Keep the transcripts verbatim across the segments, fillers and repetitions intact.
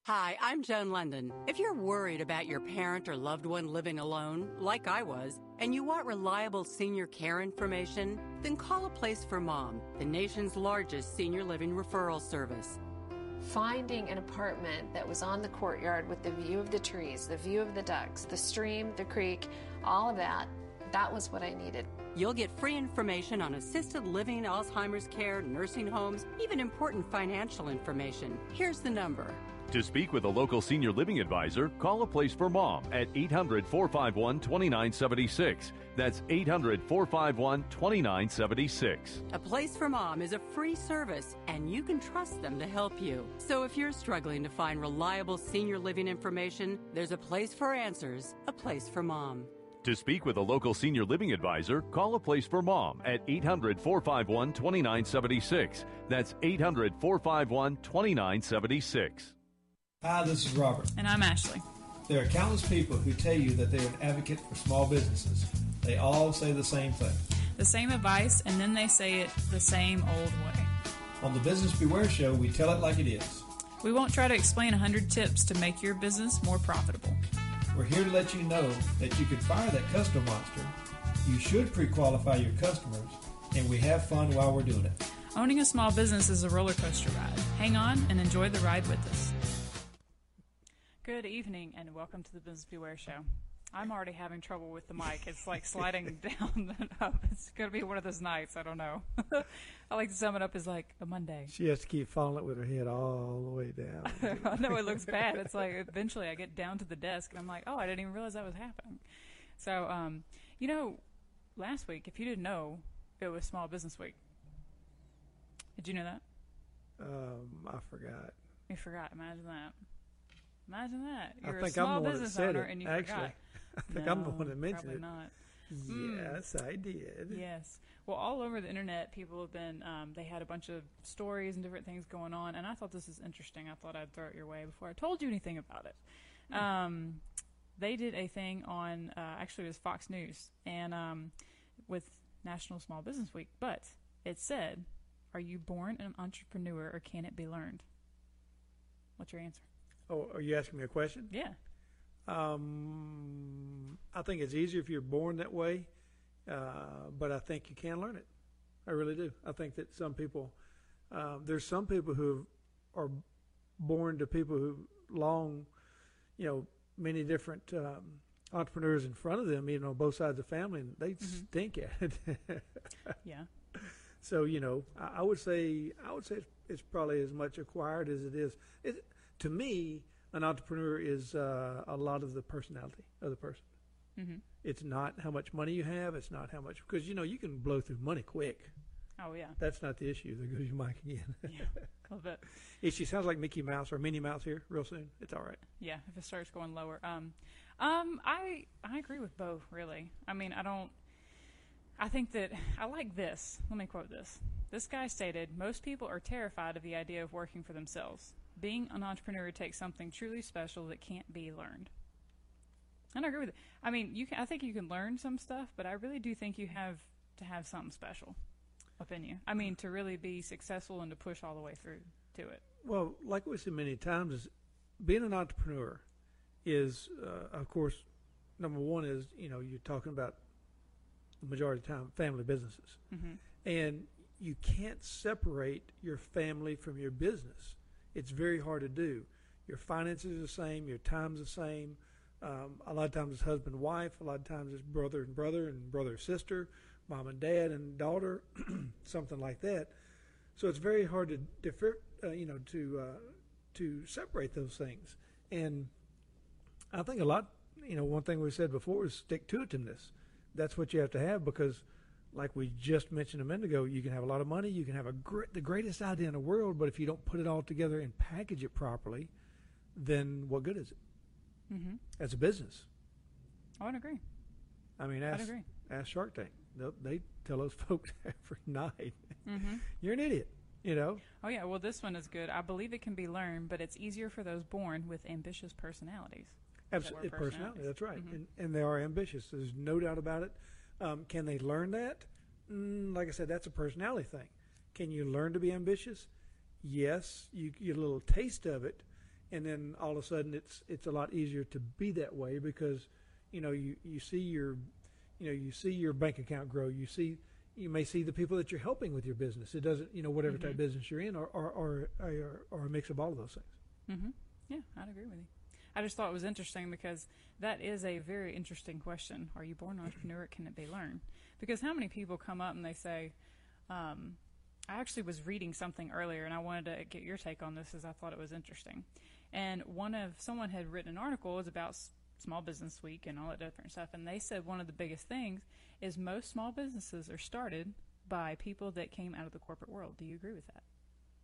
Hi, I'm Joan London. If you're worried about your parent or loved one living alone, like I was, and you want reliable senior care information, then call A Place for Mom, the nation's largest senior living referral service. Finding an apartment that was on the courtyard with the view of the trees, the view of the ducks, the stream, the creek, all of that, that was what I needed. You'll get free information on assisted living, Alzheimer's care, nursing homes, even important financial information. Here's the number. To speak with a local senior living advisor, call A Place for Mom at eight hundred, four five one, two nine seven six. That's eight hundred, four five one, two nine seven six. A Place for Mom is a free service, and you can trust them to help you. So if you're struggling to find reliable senior living information, there's a place for answers, A Place for Mom. To speak with a local senior living advisor, call A Place for Mom at eight hundred, four five one, two nine seven six. That's eight hundred, four five one, two nine seven six. Hi, this is Robert. And I'm Ashley. There are countless people who tell you that they're an advocate for small businesses. They all say the same thing. The same advice, and then they say it the same old way. On the Business Beware Show, we tell it like it is. We won't try to explain one hundred tips to make your business more profitable. We're here to let you know that you can fire that custom monster, you should pre-qualify your customers, and we have fun while we're doing it. Owning a small business is a roller coaster ride. Hang on and enjoy the ride with us. Good evening and welcome to the Business Beware Show. I'm already having trouble with the mic. It's like sliding down and up. It's going to be one of those nights. I don't know. I like to sum it up as like a Monday. She has to keep falling with her head all the way down. I know it looks bad. It's like eventually I get down to the desk and I'm like, oh, I didn't even realize that was happening. So, um, you know, last week, if you didn't know, it was Small Business Week. Did you know that? Um, I forgot. You forgot. Imagine that. Imagine that. You're I think a small I'm the one business that said owner it, and you actually. forgot. I think no, I'm the one that mentioned probably it. not. Yes, mm. I did. Yes. Well, all over the internet, people have been, um, they had a bunch of stories and different things going on, and I thought this is interesting. I thought I'd throw it your way before I told you anything about it. Mm. Um, they did a thing on, uh, actually it was Fox News, and um, with National Small Business Week, but it said, are you born an entrepreneur or can it be learned? What's your answer? Oh, are you asking me a question? Yeah. Um, I think it's easier if you're born that way, uh, but I think you can learn it. I really do. I think that some people, um, there's some people who are born to people who long, you know, many different um, entrepreneurs in front of them, you know, both sides of the family, and they mm-hmm. stink at it. Yeah. So, you know, I, I would say I would say it's, it's probably as much acquired as it is. It, to me, an entrepreneur is uh, a lot of the personality of the person. Mm-hmm. It's not how much money you have. It's not how much, because, you know, you can blow through money quick. Oh, yeah. That's not the issue. There goes your mic again. Yeah, a little bit. If she sounds like Mickey Mouse or Minnie Mouse here real soon, it's all right. Yeah, if it starts going lower. Um, um, I I agree with both, really. I mean, I don't, I think that, I like this. Let me quote this. This guy stated, most people are terrified of the idea of working for themselves. Being an entrepreneur takes something truly special that can't be learned. And I agree with it. I mean, you can, I think you can learn some stuff, but I really do think you have to have something special up in you. I mean, to really be successful and to push all the way through to it. Well, like we said many times, is being an entrepreneur is, uh, of course, number one is, you know, you're talking about the majority of the time family businesses. Mm-hmm. And you can't separate your family from your business. It's very hard to do. Your finances are the same. Your time's the same. Um, a lot of times it's husband and wife. A lot of times it's brother and brother and brother and sister, mom and dad and daughter, something like that. So it's very hard to differ, uh, you know, to uh, to separate those things. And I think a lot, you know, one thing we said before is stick-to-itiveness. That's what you have to have because, like we just mentioned a minute ago, you can have a lot of money, you can have a gr- the greatest idea in the world, but if you don't put it all together and package it properly, then what good is it? Mm-hmm. As a business. I would agree. I mean, ask, I'd agree. ask Shark Tank. They'll, they tell those folks every night, mm-hmm. you're an idiot, you know? Oh, yeah. Well, this one is good. I believe it can be learned, but it's easier for those born with ambitious personalities. Absolutely. Personality, that's right. Mm-hmm. And, and they are ambitious. There's no doubt about it. Um, can they learn that? Mm, like I said, that's a personality thing. Can you learn to be ambitious? Yes. You get a little taste of it, and then all of a sudden it's it's a lot easier to be that way because, you know, you, you see your, you know, you see your bank account grow. You see, you may see the people that you're helping with your business. It doesn't, you know, whatever Mm-hmm. type of business you're in, or or or, or, or a mix of all of those things. Mm-hmm. Yeah, I'd agree with you. I just thought it was interesting because that is a very interesting question. Are you born an entrepreneur? Can it be learned? Because how many people come up and they say, um, I actually was reading something earlier and I wanted to get your take on this because I thought it was interesting. And one of, someone had written an article, it was about S- Small Business Week and all that different stuff. And they said one of the biggest things is most small businesses are started by people that came out of the corporate world. Do you agree with that?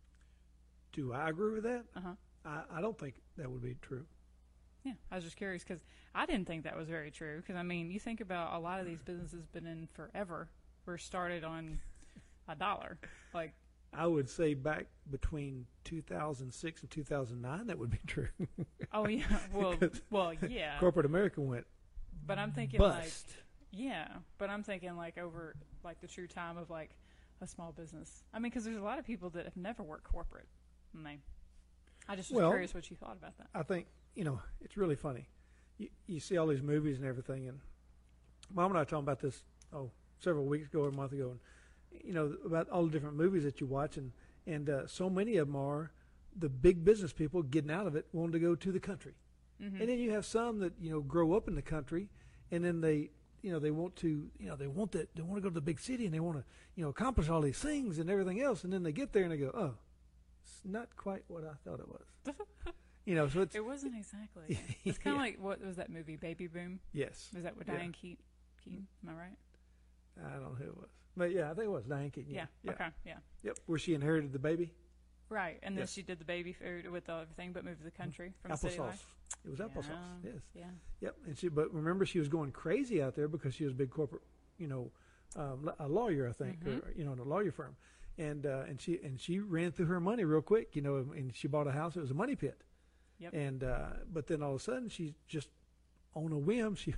Do I agree with that? Uh-huh. I, I don't think that would be true. Yeah, I was just curious because I didn't think that was very true. Because I mean, you think about a lot of these businesses been in forever. Were started on a dollar. Like I would say back between two thousand six and two thousand nine, that would be true. oh yeah, well, well yeah. Corporate America went But I'm thinking bust. like yeah, but I'm thinking like over like the true time of like a small business. I mean, because there's a lot of people that have never worked corporate. And they, I just was Well, curious what you thought about that. I think, you know, it's really funny. You, you see all these movies and everything, and Mom and I were talking about this, oh, several weeks ago or a month ago, and, you know, about all the different movies that you watch, and, and uh, so many of them are the big business people getting out of it, wanting to go to the country. Mm-hmm. And then you have some that, you know, grow up in the country, and then they, you know, they want to, you know, they want that, they want to go to the big city, and they want to, you know, accomplish all these things and everything else, and then they get there and they go, oh, it's not quite what I thought it was. You know, so it's It wasn't exactly. It's kind of Yeah. like, what was that movie, Baby Boom? yes. Was that with Yeah. Diane Keaton? Keaton? Am I right? I don't know who it was, but yeah, I think it was Diane Keaton. Yeah. Yeah. Okay. Yeah. Yep. Where she inherited the baby. Right. And then Yes. she did the baby food with everything, but moved to the country from city Applesauce. life. It was applesauce. Yeah. Yes. Yeah. Yep. And she, but remember, she was going crazy out there because she was a big corporate, you know, um, a lawyer, I think, Mhm. or, you know, in a lawyer firm, and uh, and she and she ran through her money real quick, you know, and she bought a house. It was a money pit. Yep. And uh, but then all of a sudden, she just on a whim, she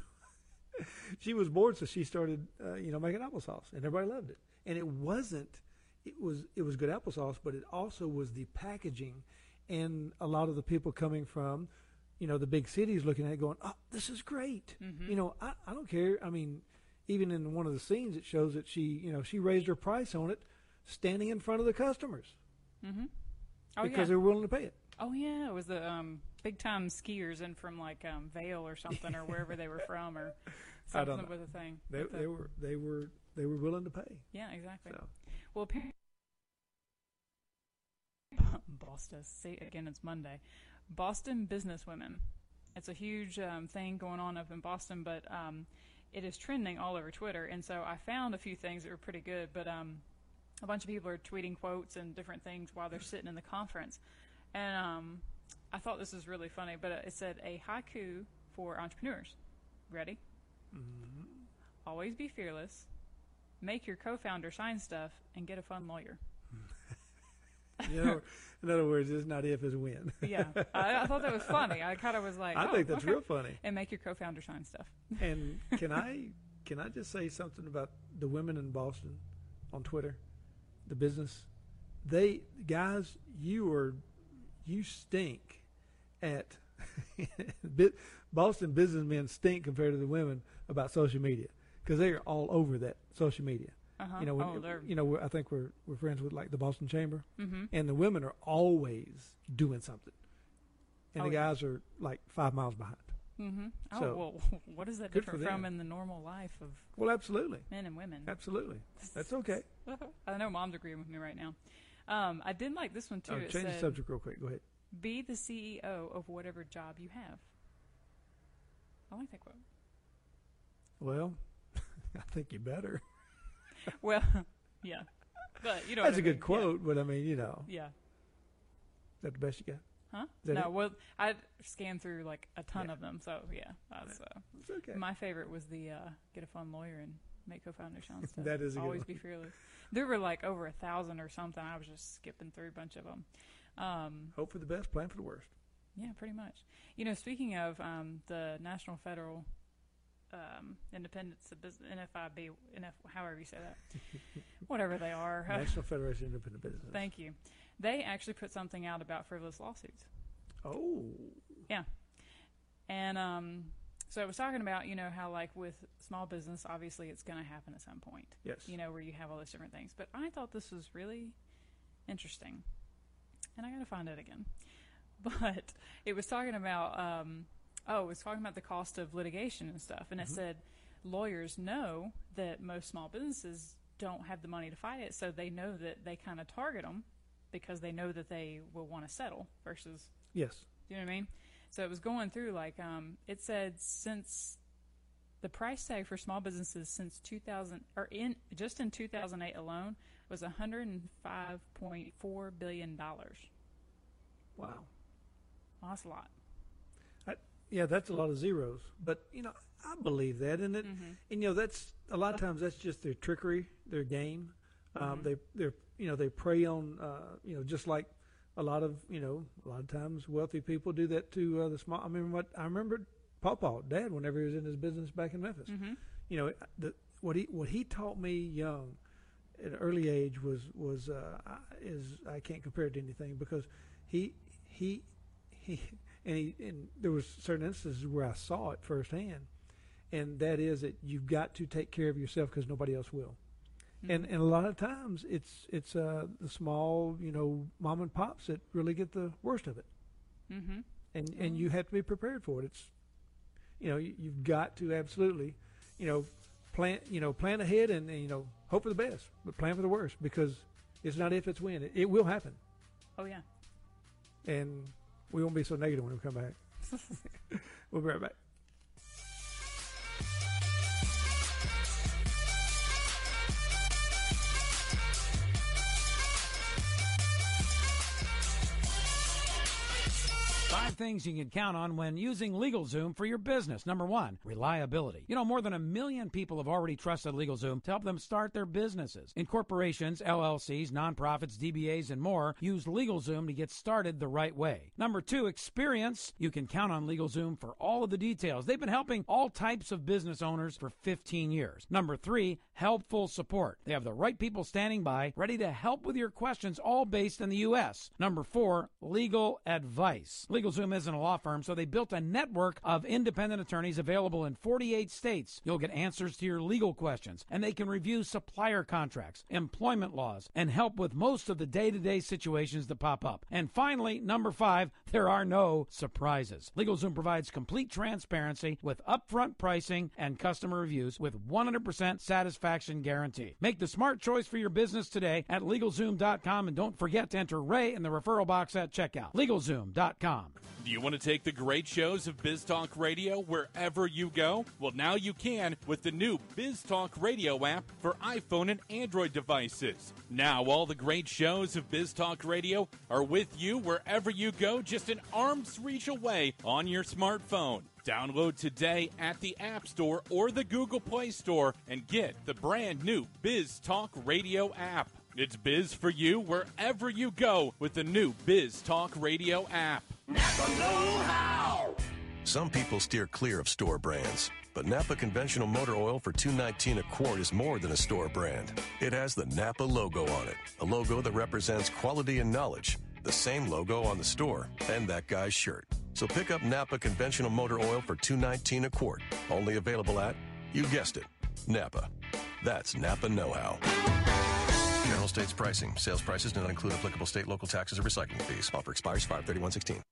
she was bored, so she started, uh, you know, making applesauce, and everybody loved it. And it wasn't, it was it was good applesauce, but it also was the packaging, and a lot of the people coming from, you know, the big cities looking at it going, oh, this is great. Mhm. You know, I, I don't care. I mean, even in one of the scenes, it shows that she, you know, she raised her price on it, standing in front of the customers Mm-hmm. Oh, because yeah. they were willing to pay it. Oh, yeah. It was the um, big time skiers in from like um, Vail or something or wherever they were from or I don't something know. with a thing. They, With the- they were they were they were willing to pay. yeah, exactly. So Well, apparently, Boston. See, again, it's Monday. Boston businesswomen. It's a huge um, thing going on up in Boston, but um, it is trending all over Twitter. And so I found a few things that were pretty good, but um, a bunch of people are tweeting quotes and different things while they're sitting in the conference. And um, I thought this was really funny, but it said a haiku for entrepreneurs. Ready? mm, Always be fearless. Make your co-founder sign stuff and get a fun lawyer. you know, in other words, it's not if, it's when. Yeah, I, I thought that was funny. I kind of was like, I oh, think that's okay. real funny. And make your co-founder sign stuff. And can I can I just say something about the women in Boston on Twitter, the business? They guys, you are you stink at Bi- Boston businessmen stink compared to the women about social media because they are all over that social media. Uh-huh. You know, when, oh, they're, you know, we're, I think we're we're friends with like the Boston Chamber, mm-hmm. and the women are always doing something, and Oh, the yeah. guys are like five miles behind. Mm-hmm. Oh, So, well, what is that good for different from them. in the normal life of Well, absolutely, men and women? absolutely, that's okay. I know mom's agreeing with me right now. Um, I did like this one, too. Oh, It change the said, subject real quick. Go ahead. be the C E O of whatever job you have. I like that quote. Well, I think you better. Well, yeah. But, you know That's what a I good mean. quote, but I mean, you know, Yeah. yeah. is that the best you got? Huh? Is that No, it? well, I scanned through like a ton Yeah. of them, so yeah, that's uh, It's okay. my favorite was the uh, get a fun lawyer and make co-founder sound stuff. That is a good always one. be fearless. There were like over a thousand or something. I was just skipping through a bunch of them. Um, Hope for the best, plan for the worst. yeah, pretty much. You know, speaking of um, the National Federal um, Independence of Business, N F I B, N F, however you say that, whatever they are. National Federation of Independent Business. Thank you. They actually put something out about frivolous lawsuits. Oh. Yeah. And um, so I was talking about, you know, how like with small business, obviously it's going to happen at some point. Yes. You know, where you have all those different things. But I thought this was really interesting. And I got to find it again. But it was talking about, um, oh, it was talking about the cost of litigation and stuff. And mm-hmm. it said lawyers know that most small businesses don't have the money to fight it. So they know that they kind of target them because they know that they will want to settle versus. Yes. Do you know what I mean? So it was going through, like, um, it said since the price tag for small businesses since two thousand, or in just in two thousand eight alone, was one hundred five point four billion dollars. Wow. Well, that's a lot. I, yeah, that's a lot of zeros. But, you know, I believe that. And, it, mm-hmm. and you know, that's a lot of times that's just their trickery, their game. Um, mm-hmm. They, they're, you know, they prey on, uh, you know, just like a lot of, you know, a lot of times wealthy people do that to uh, the small. I mean, what I remember, Pawpaw, Dad, whenever he was in his business back in Memphis, mm-hmm. you know, the, what he what he taught me young, at an early age was was uh, is I can't compare it to anything because he he he and he and there was certain instances where I saw it firsthand, and that is that you've got to take care of yourself because nobody else will. Mm-hmm. And and a lot of times it's it's uh, the small, you know, mom and pops that really get the worst of it. Mm-hmm. And mm-hmm. and you have to be prepared for it. It's, you know, you, you've got to absolutely, you know, plan you know plan ahead and, and you know hope for the best, but plan for the worst because it's not if, it's when. It, it will happen. Oh yeah. And we won't be so negative when we come back. We'll be right back. Five things you can count on when using LegalZoom for your business. Number one, reliability. You know, more than a million people have already trusted LegalZoom to help them start their businesses. And corporations, L L Cs, nonprofits, D B As, and more use LegalZoom to get started the right way. Number two, experience. You can count on LegalZoom for all of the details. They've been helping all types of business owners for fifteen years. Number three, helpful support. They have the right people standing by, ready to help with your questions, all based in the U S. Number four, legal advice. LegalZoom isn't a law firm, so they built a network of independent attorneys available in forty-eight states. You'll get answers to your legal questions, and they can review supplier contracts, employment laws, and help with most of the day-to-day situations that pop up. And finally, number five, there are no surprises. LegalZoom provides complete transparency with upfront pricing and customer reviews with one hundred percent satisfaction guarantee. Make the smart choice for your business today at LegalZoom dot com, and don't forget to enter Ray in the referral box at checkout. LegalZoom dot com. Do you want to take the great shows of Biz Talk Radio wherever you go? Well, now you can with the new Biz Talk Radio app for iPhone and Android devices. Now all the great shows of Biz Talk Radio are with you wherever you go, just an arm's reach away on your smartphone. Download today at the App Store or the Google Play Store and get the brand new Biz Talk Radio app. It's biz for you wherever you go with the new Biz Talk Radio app. Napa know-how. Some people steer clear of store brands, but Napa conventional motor oil for two nineteen a quart is more than a store brand. It has the Napa logo on it, a logo that represents quality and knowledge. The same logo on the store and that guy's shirt. So pick up Napa conventional motor oil for two nineteen a quart. Only available at, you guessed it, Napa. That's Napa know-how. General states pricing. Sales prices do not include applicable state, local taxes, or recycling fees. Offer expires five thirty-one sixteen.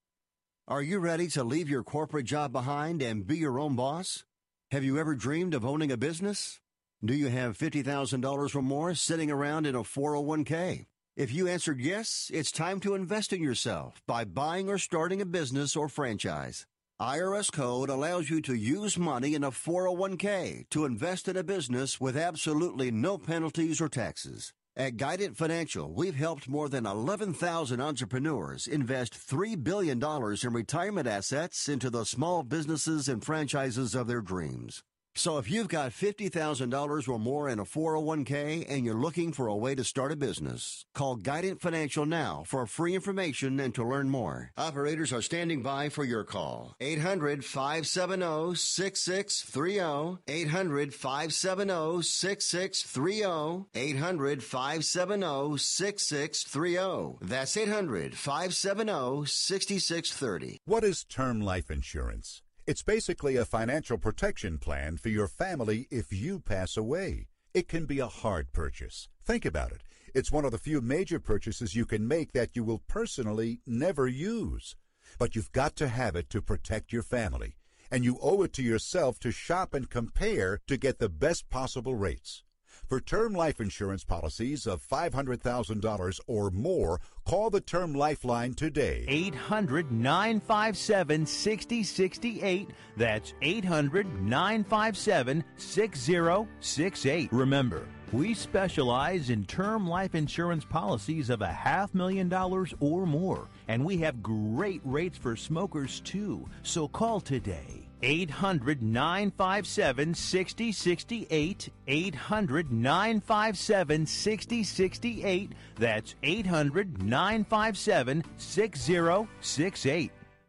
Are you ready to leave your corporate job behind and be your own boss? Have you ever dreamed of owning a business? Do you have fifty thousand dollars or more sitting around in a four oh one k? If you answered yes, it's time to invest in yourself by buying or starting a business or franchise. I R S Code allows you to use money in a four oh one k to invest in a business with absolutely no penalties or taxes. At Guidant Financial, we've helped more than eleven thousand entrepreneurs invest three billion dollars in retirement assets into the small businesses and franchises of their dreams. So if you've got fifty thousand dollars or more in a four oh one k and you're looking for a way to start a business, call Guidant Financial now for free information and to learn more. Operators are standing by for your call. eight hundred, five seven zero, six six three zero. eight hundred, five seven zero, six six three zero. eight hundred, five seven zero, six six three zero. That's eight hundred, five seven zero, six six three zero. What is term life insurance? It's basically a financial protection plan for your family if you pass away. It can be a hard purchase. Think about it. It's one of the few major purchases you can make that you will personally never use. But you've got to have it to protect your family. And you owe it to yourself to shop and compare to get the best possible rates. For term life insurance policies of five hundred thousand dollars or more, call the Term Lifeline today. eight hundred, nine five seven, six zero six eight. That's eight hundred, nine five seven, six zero six eight. Remember, we specialize in term life insurance policies of a half million dollars or more, and we have great rates for smokers too. So call today. eight hundred, nine five seven, six zero six eight. eight hundred, nine five seven, six zero six eight. That's eight hundred, nine five seven, six zero six eight.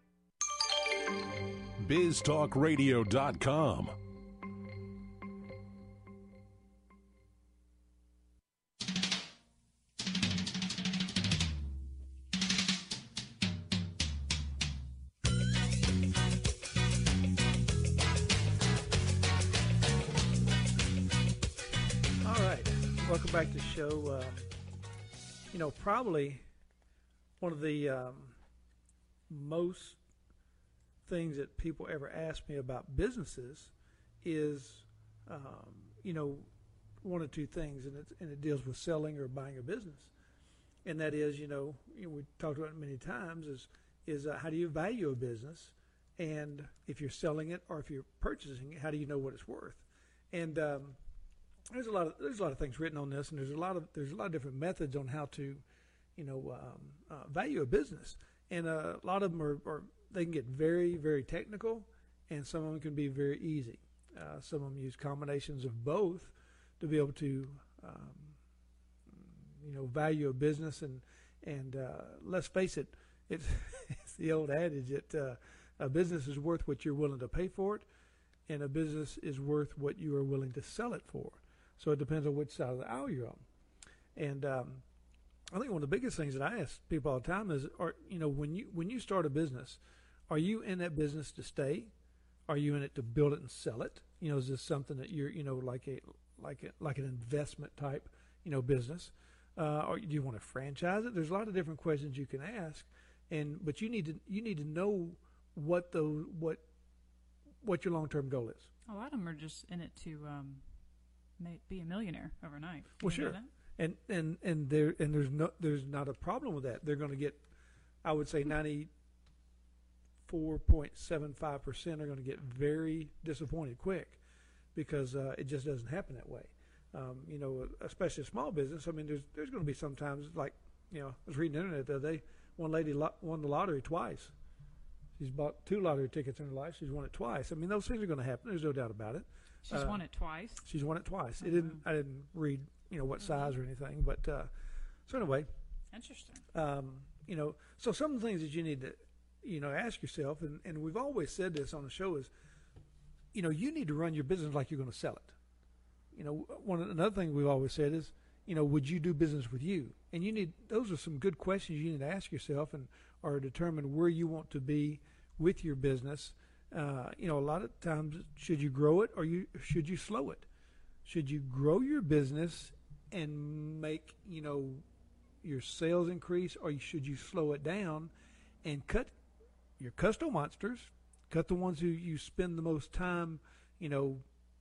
biz talk radio dot com. Welcome back to the show. Um, you know, probably one of the um, most things that people ever ask me about businesses is, um, you know, one or two things, and it, and it deals with selling or buying a business. And that is, you know, you know we talked about it many times, is, is uh, how do you value a business? And if you're selling it or if you're purchasing it, how do you know what it's worth? And um, There's a lot of there's a lot of things written on this, and there's a lot of there's a lot of different methods on how to, you know, um, uh, value a business, and uh, a lot of them are, are they can get very very technical, and some of them can be very easy. Uh, some of them use combinations of both to be able to, um, you know, value a business, and and uh, let's face it, it's, it's the old adage that uh, a business is worth what you're willing to pay for it, and a business is worth what you are willing to sell it for. So it depends on which side of the aisle you're on. And um, I think one of the biggest things that I ask people all the time is, are, you know, when you when you start a business, are you in that business to stay? Are you in it to build it and sell it? You know, is this something that you're, you know, like a like a, like an investment type, you know, business? Uh, or do you want to franchise it? There's a lot of different questions you can ask, and but you need to you need to know what those what what your long term goal is. A lot of them are just in it to. Um May be a millionaire overnight. Can well, sure, and and and there and there's no there's not a problem with that. They're going to get, I would say, ninety-four point seven five percent are going to get very disappointed quick, because uh, it just doesn't happen that way. Um, you know, especially a small business. I mean, there's there's going to be sometimes, like, you know, I was reading the internet the other day. One lady lo- won the lottery twice. She's bought two lottery tickets in her life. She's won it twice. I mean, those things are going to happen. There's no doubt about it. She's uh, won it twice. She's won it twice. It didn't. I didn't read, you know, what size or anything, but uh, so anyway. Interesting. Um, you know, so some of the things that you need to, you know, ask yourself, and, and we've always said this on the show, is, you know, you need to run your business like you're going to sell it. You know, one another thing we've always said is, you know, would you do business with you? And you need those are some good questions you need to ask yourself, and or determine where you want to be with your business. Uh, you know, a lot of times, should you grow it or you should you slow it? Should you grow your business and make, you know, your sales increase, or should you slow it down and cut your custom monsters, cut the ones who you spend the most time, you know,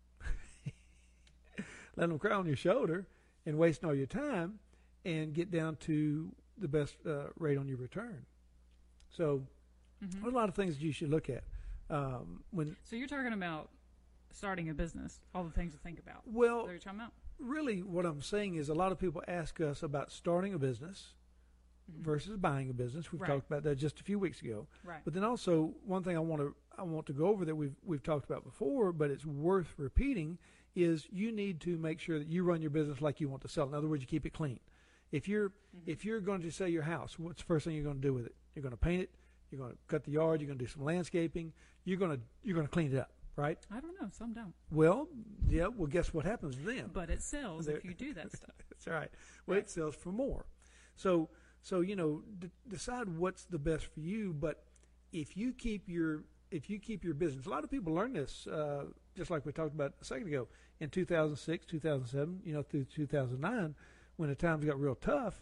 letting them cry on your shoulder and wasting all your time, and get down to the best uh, rate on your return. So mm-hmm. there's a lot of things that you should look at. Um, when so you're talking about starting a business, all the things to think about. Well, what are you talking about? Really, what I'm saying is a lot of people ask us about starting a business mm-hmm. versus buying a business. We've right. talked about that just a few weeks ago. Right. But then also, one thing I want to I want to go over that we've we've talked about before, but it's worth repeating, is you need to make sure that you run your business like you want to sell. In other words, you keep it clean. If you're mm-hmm. if you're going to sell your house, what's the first thing you're going to do with it? You're going to paint it. You're going to cut the yard. You're going to do some landscaping. You're going to you're going to clean it up, right? I don't know. Some don't. Well, yeah. Well, guess what happens then? But it sells if you do that stuff. That's right. Well, right. It sells for more. So so you know, d- decide what's the best for you. But if you keep your if you keep your business, a lot of people learn this, uh, just like we talked about a second ago, in two thousand six, two thousand seven, you know, through two thousand nine, when the times got real tough.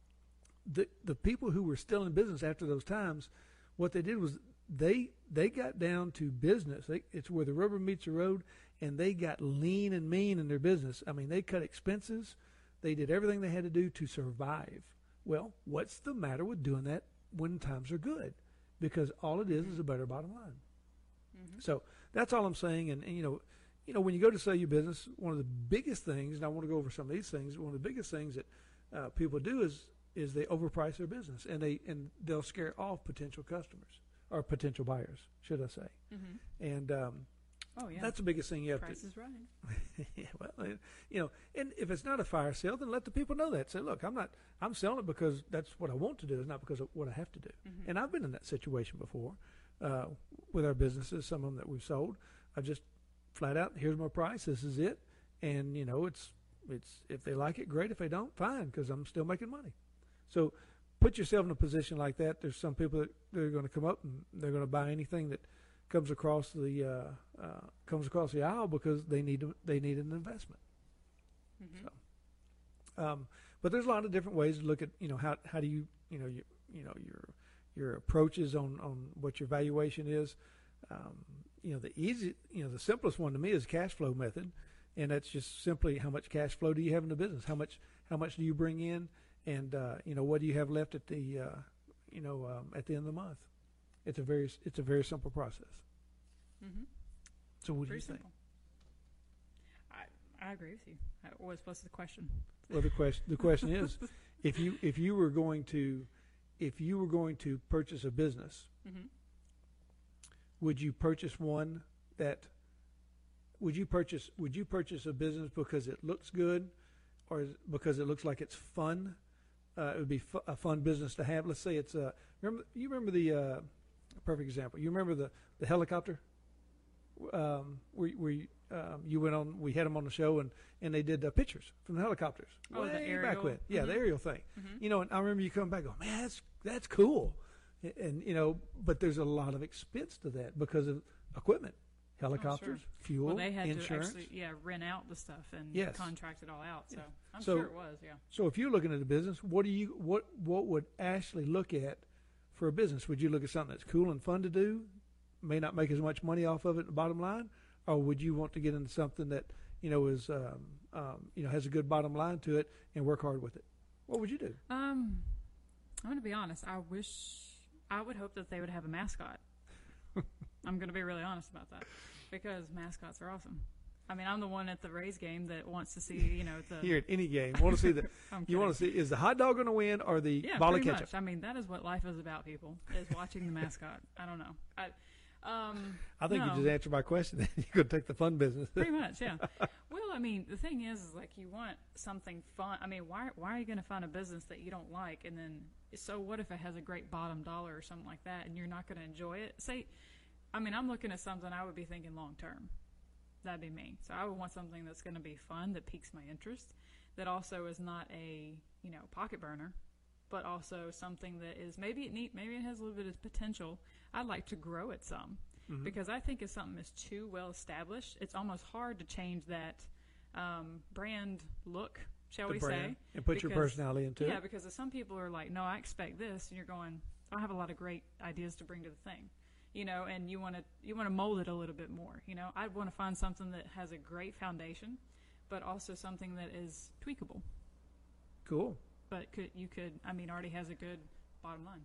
The the people who were still in business after those times, what they did was they they got down to business. They, it's where the rubber meets the road, and they got lean and mean in their business. I mean, they cut expenses. They did everything they had to do to survive. Well, what's the matter with doing that when times are good? Because all it is is a better bottom line. Mm-hmm. So that's all I'm saying. And, and you know, you know, when you go to sell your business, one of the biggest things, and I want to go over some of these things. One of the biggest things that uh, people do is is they overprice their business, and they and they'll scare off potential customers or potential buyers, should I say? Mm-hmm. And um, oh yeah, that's the biggest thing you have Price to. Price is right. Yeah, well, you know, and if it's not a fire sale, then let the people know that. Say, look, I'm not. I'm selling it because that's what I want to do. It's not because of what I have to do. Mm-hmm. And I've been in that situation before uh, with our businesses. Some of them that we've sold, I just flat out, here's my price. This is it. And you know, it's it's if they like it, great. If they don't, fine, because I'm still making money. So put yourself in a position like that. There's some people that they're going to come up and they're going to buy anything that comes across the uh, uh, comes across the aisle because they need to, they need an investment. Mm-hmm. So, um, but there's a lot of different ways to look at, you know, how how do you you know you you know your your approaches on, on what your valuation is. Um, you know, the easy you know the simplest one to me is cash flow method, and that's just simply how much cash flow do you have in the business? How much how much do you bring in? And uh, you know, what do you have left at the uh, you know um, at the end of the month? It's a very it's a very simple process. Mm-hmm. So what very do you simple. think? I I agree with you. What was what's the question? Well, the question the question is, if you if you were going to if you were going to purchase a business, mm-hmm. would you purchase one that would you purchase would you purchase a business because it looks good, or because it looks like it's fun? Uh, it would be fu- a fun business to have. Let's say it's a. Remember, you remember the uh, perfect example. You remember the, the helicopter um, where, where you, um, you went on. We had them on the show, and, and they did uh, pictures from the helicopters. Oh, way the aerial. back when. Yeah, mm-hmm. the aerial thing. Mm-hmm. You know, and I remember you coming back, going, man, that's that's cool. And, and you know, but there's a lot of expense to that because of equipment. Helicopters, oh, sure. fuel, well, they had insurance. to actually, yeah, rent out the stuff and yes. contract it all out. So yes. I'm so, sure it was, yeah. So if you're looking at a business, what do you what what would Ashley look at for a business? Would you look at something that's cool and fun to do, may not make as much money off of it, the bottom line, or would you want to get into something that you know is um, um, you know has a good bottom line to it and work hard with it? What would you do? Um, I'm going to be honest. I wish I would hope that they would have a mascot. I'm going to be really honest about that. Because mascots are awesome. I mean, I'm the one at the Rays game that wants to see, you know, the here at any game. Want to see the you want to see is the hot dog going to win or the yeah, ball of pretty ketchup? Much. I mean, that is what life is about. People is watching the mascot. I don't know. I, um, I think no. you just answered my question. You're going to take the fun business. Pretty much, yeah. Well, I mean, the thing is, is like you want something fun. I mean, why why are you going to find a business that you don't like, and then so what if it has a great bottom dollar or something like that, and you're not going to enjoy it? Say. I mean, I'm looking at something I would be thinking long term. That'd be me. So I would want something that's going to be fun, that piques my interest, that also is not a, you know, pocket burner, but also something that is maybe it neat, maybe it has a little bit of potential. I'd like to grow it some mm-hmm. because I think if something is too well established, it's almost hard to change that um, brand look, shall the we brand, say. And put because, your personality into yeah, it. Yeah, because some people are like, no, I expect this, and you're going, I have a lot of great ideas to bring to the thing. You know, and you want to you want to mold it a little bit more. You know, I'd want to find something that has a great foundation, but also something that is tweakable. Cool. But could you could I mean already has a good bottom line.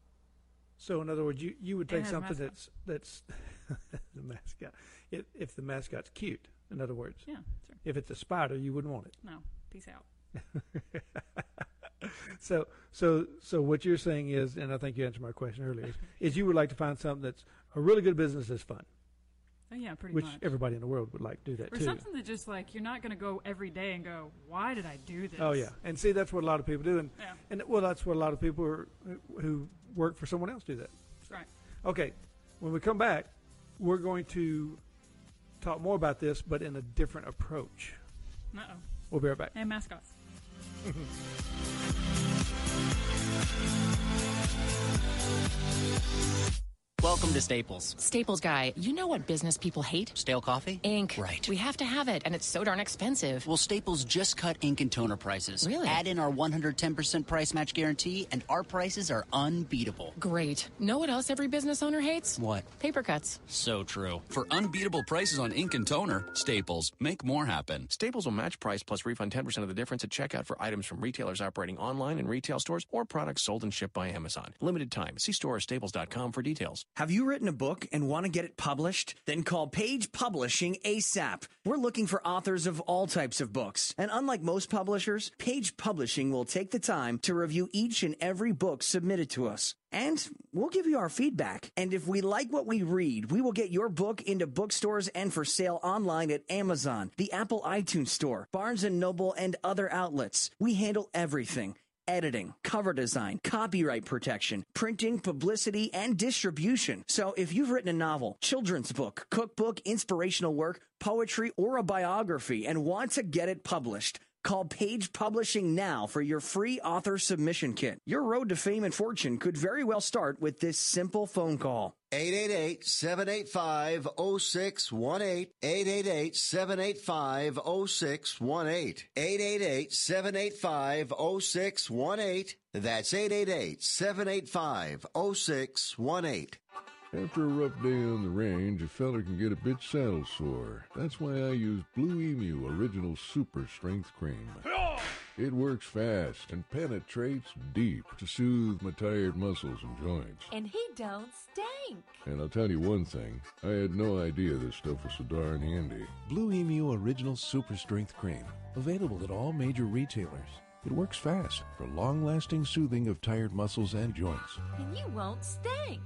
So in other words, you, you would take something that's that's the mascot. If, if the mascot's cute, in other words. Yeah. Sure. If it's a spider, you wouldn't want it. No. Peace out. So, so, so what you're saying is, and I think you answered my question earlier, is, is you would like to find something that's a really good business that's fun. Oh, yeah, pretty which much. Which everybody in the world would like to do that or too. Or something that just like you're not going to go every day and go, why did I do this? Oh yeah, and see that's what a lot of people do, and yeah. and well that's what a lot of people are, who work for someone else do that. Right. Okay, when we come back, we're going to talk more about this, but in a different approach. Uh oh. We'll be right back. And mascots. Welcome to Staples. Staples guy, you know what business people hate? Stale coffee? Ink. Right. We have to have it, and it's so darn expensive. Well, Staples just cut ink and toner prices. Really? Add in our one hundred ten percent price match guarantee, and our prices are unbeatable. Great. Know what else every business owner hates? What? Paper cuts. So true. For unbeatable prices on ink and toner, Staples. Make more happen. Staples will match price plus refund ten percent of the difference at checkout for items from retailers operating online and retail stores or products sold and shipped by Amazon. Limited time. See store or staples dot com for details. Have you written a book and want to get it published? Then call Page Publishing ASAP. We're looking for authors of all types of books. And unlike most publishers, Page Publishing will take the time to review each and every book submitted to us. And we'll give you our feedback. And if we like what we read, we will get your book into bookstores and for sale online at Amazon, the Apple iTunes Store, Barnes and Noble, and other outlets. We handle everything. Editing, cover design, copyright protection, printing, publicity, and distribution. So if you've written a novel, children's book, cookbook, inspirational work, poetry, or a biography and want to get it published, call Page Publishing now for your free author submission kit. Your road to fame and fortune could very well start with this simple phone call. eight eight eight, seven eight five, zero six one eight. eight eight eight, seven eight five, zero six one eight. eight eight eight, seven eight five, zero six one eight. That's eight eight eight, seven eight five, zero six one eight. After a rough day on the range, a fella can get a bit saddle sore. That's why I use Blue Emu Original Super Strength Cream. It works fast and penetrates deep to soothe my tired muscles and joints. And he don't stink. And I'll tell you one thing, I had no idea this stuff was so darn handy. Blue Emu Original Super Strength Cream. Available at all major retailers. It works fast for long-lasting soothing of tired muscles and joints. And you won't stink.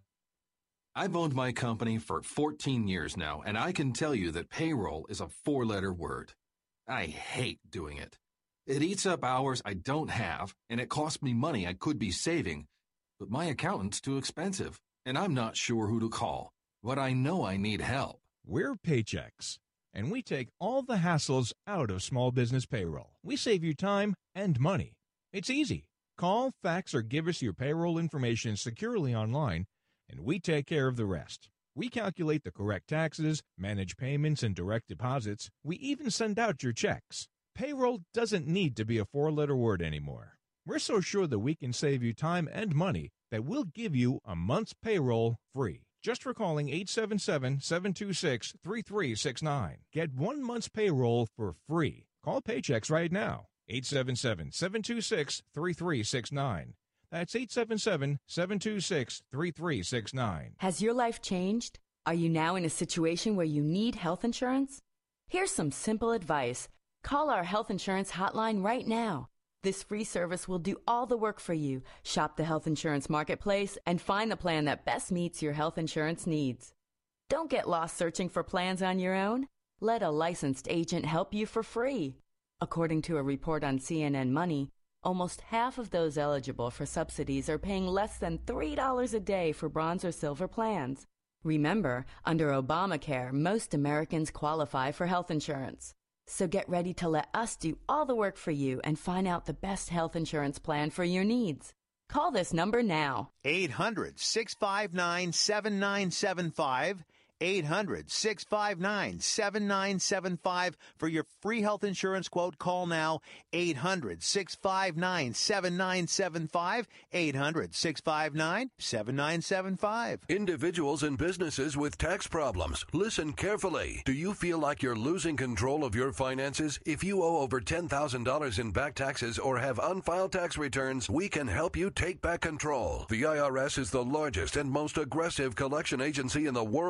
I've owned my company for fourteen years now, and I can tell you that payroll is a four-letter word. I hate doing it. It eats up hours I don't have, and it costs me money I could be saving. But my accountant's too expensive, and I'm not sure who to call. But I know I need help. We're Paychex, and we take all the hassles out of small business payroll. We save you time and money. It's easy. Call, fax, or give us your payroll information securely online, and we take care of the rest. We calculate the correct taxes, manage payments and direct deposits. We even send out your checks. Payroll doesn't need to be a four-letter word anymore. We're so sure that we can save you time and money that we'll give you a month's payroll free. Just for calling eight seven seven, seven two six, three three six nine. Get one month's payroll for free. Call Paychex right now. eight seven seven, seven two six, three three six nine. That's eight seven seven, seven two six, three three six nine. Has your life changed? Are you now in a situation where you need health insurance? Here's some simple advice. Call our health insurance hotline right now. This free service will do all the work for you. Shop the health insurance marketplace and find the plan that best meets your health insurance needs. Don't get lost searching for plans on your own. Let a licensed agent help you for free. According to a report on C N N Money, almost half of those eligible for subsidies are paying less than three dollars a day for bronze or silver plans. Remember, under Obamacare, most Americans qualify for health insurance. So get ready to let us do all the work for you and find out the best health insurance plan for your needs. Call this number now. eight hundred, six five nine, seven nine seven five. eight hundred, six five nine, seven nine seven five. For your free health insurance quote, call now. eight hundred, six five nine, seven nine seven five. eight hundred, six five nine, seven nine seven five. Individuals and businesses with tax problems, listen carefully. Do you feel like you're losing control of your finances? If you owe over ten thousand dollars in back taxes or have unfiled tax returns, we can help you take back control. The I R S is the largest and most aggressive collection agency in the world, and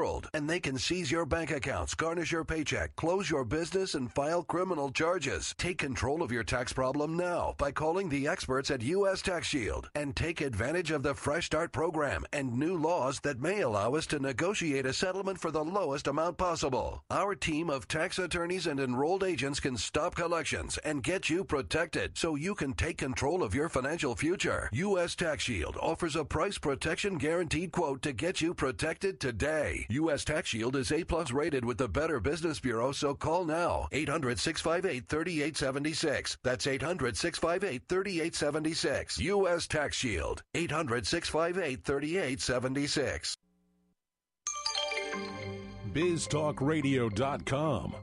Then they can seize your bank accounts, garnish your paycheck, close your business, and file criminal charges. Take control of your tax problem now by calling the experts at U S Tax Shield and take advantage of the Fresh Start program and new laws that may allow us to negotiate a settlement for the lowest amount possible. Our team of tax attorneys and enrolled agents can stop collections and get you protected so you can take control of your financial future. U S Tax Shield offers a price protection guaranteed quote to get you protected today. U S Tax Shield is A plus rated with the Better Business Bureau, so call now. eight hundred, six five eight, three eight seven six. That's eight hundred, six five eight, three eight seven six. U S Tax Shield. eight hundred, six five eight, three eight seven six. biz talk radio dot com.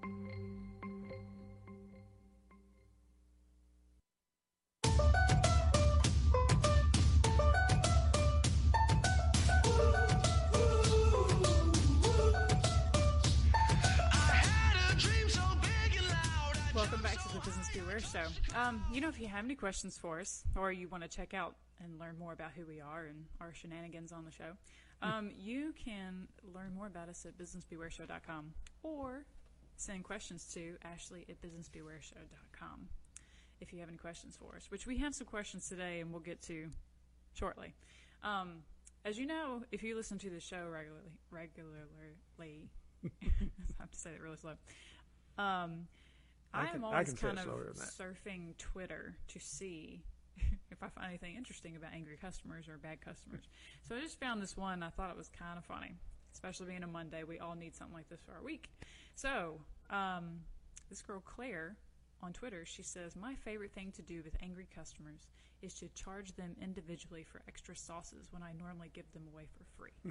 Welcome back to the Business Beware Show. Um, you know, if you have any questions for us, or you want to check out and learn more about who we are and our shenanigans on the show, um, you can learn more about us at business beware show dot com or send questions to Ashley at business beware show dot com if you have any questions for us, which we have some questions today and we'll get to shortly. Um, as you know, if you listen to the show regularly, regularly, I have to say it really slow. Um, I, I am always kind of surfing Twitter to see if I find anything interesting about angry customers or bad customers. So I just found this one. I thought it was kind of funny, especially being a Monday. We all need something like this for our week. So um, this girl, Claire, on Twitter, she says, my favorite thing to do with angry customers is to charge them individually for extra sauces when I normally give them away for free.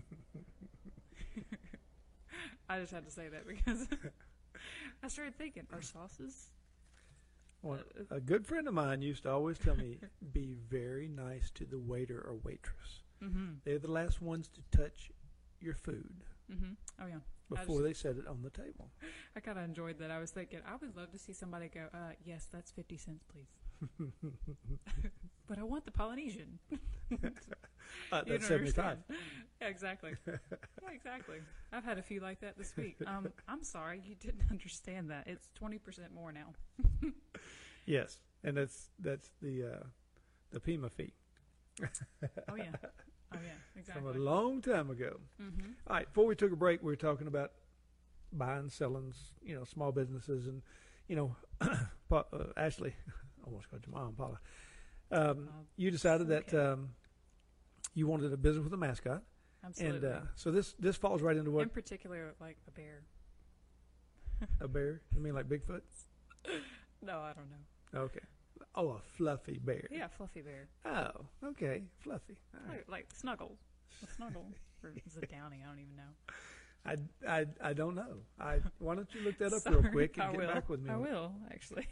I just had to say that because I started thinking, are sauces? Well, a good friend of mine used to always tell me, be very nice to the waiter or waitress. Mm-hmm. They're the last ones to touch your food. Mm-hmm. Oh, yeah. Before they set it on the table. I kind of enjoyed that. I was thinking, I would love to see somebody go, uh, yes, that's fifty cents, please. But I want the Polynesian. uh, that's seventy-five. Yeah, exactly. Yeah, exactly. I've had a few like that this week. Um, I'm sorry, you didn't understand that. It's twenty percent more now. Yes, and that's that's the uh, the P I M A fee. Oh, yeah. Oh, yeah, exactly. From a long time ago. Mm-hmm. All right, before we took a break, we were talking about buying, selling, you know, small businesses. And, you know, uh, Ashley, I almost called your mom, Paula. Um, uh, you decided okay. that um, you wanted a business with a mascot. Absolutely. And uh, so this, this falls right into what? In particular, like a bear. A bear? You mean like Bigfoot? No, I don't know. Okay. Oh, a fluffy bear. Yeah, fluffy bear. Oh, okay. Fluffy. All right. Like, like Snuggle. A Snuggle. Or is it Downy? I don't even know. I, I, I don't know. I Why don't you look that up Sorry, real quick and I get will. back with me? I will, actually.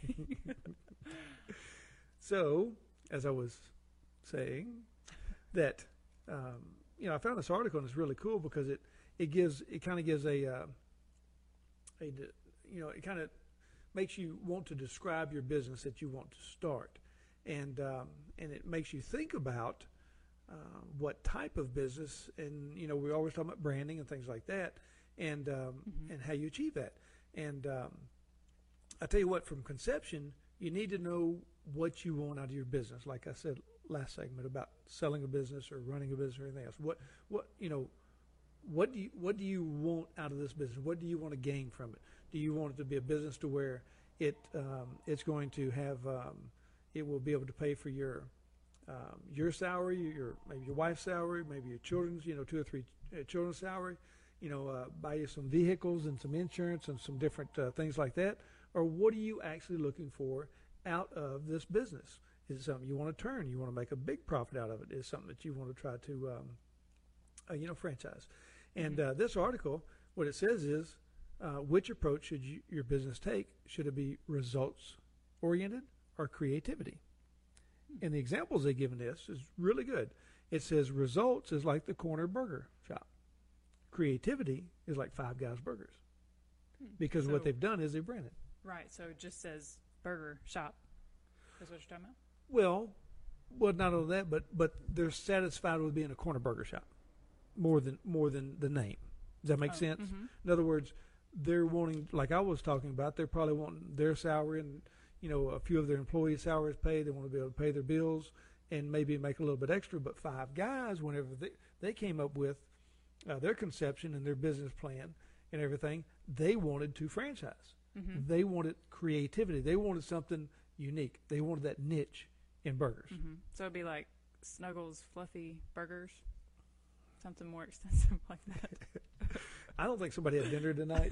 So, as I was saying, that, um, you know, I found this article and it's really cool because it, it gives, it kind of gives a, uh, a, you know, it kind of makes you want to describe your business that you want to start. And um, and it makes you think about uh, what type of business, and, you know, we're always talking about branding and things like that, and um, mm-hmm. and how you achieve that. And um, I tell you what, from conception, you need to know what you want out of your business. Like I said last segment about selling a business or running a business or anything else. What what you know, what do you what do you want out of this business? What do you want to gain from it? Do you want it to be a business to where it um, it's going to have um, it will be able to pay for your um, your salary, your maybe your wife's salary, maybe your children's, you know, two or three uh, children's salary, you know, uh, buy you some vehicles and some insurance and some different uh, things like that? Or what are you actually looking for out of this business? Is it something you want to turn? You want to make a big profit out of it? Is it something that you want to try to um, uh, you know, franchise? And uh, this article, what it says is, Uh, which approach should you, your business take? Should it be results-oriented or creativity? And the examples they give in this is really good. It says results is like the corner burger shop. Creativity is like Five Guys Burgers. Because so, what they've done is they've branded. Right, so it just says burger shop. That's what you're talking about? Well, well, not only that, but, but they're satisfied with being a corner burger shop more than more than the name. Does that make Oh, sense? mhm. In other words, they're wanting, like I was talking about, they're probably wanting their salary and, you know, a few of their employees' salaries paid. They want to be able to pay their bills and maybe make a little bit extra. But five guys, whenever they, they came up with uh, their conception and their business plan and everything, they wanted to franchise. Mhm. They wanted creativity. They wanted something unique. They wanted that niche in burgers. hmm So it'd be like Snuggles Fluffy Burgers, something more extensive like that. I don't think somebody had dinner tonight.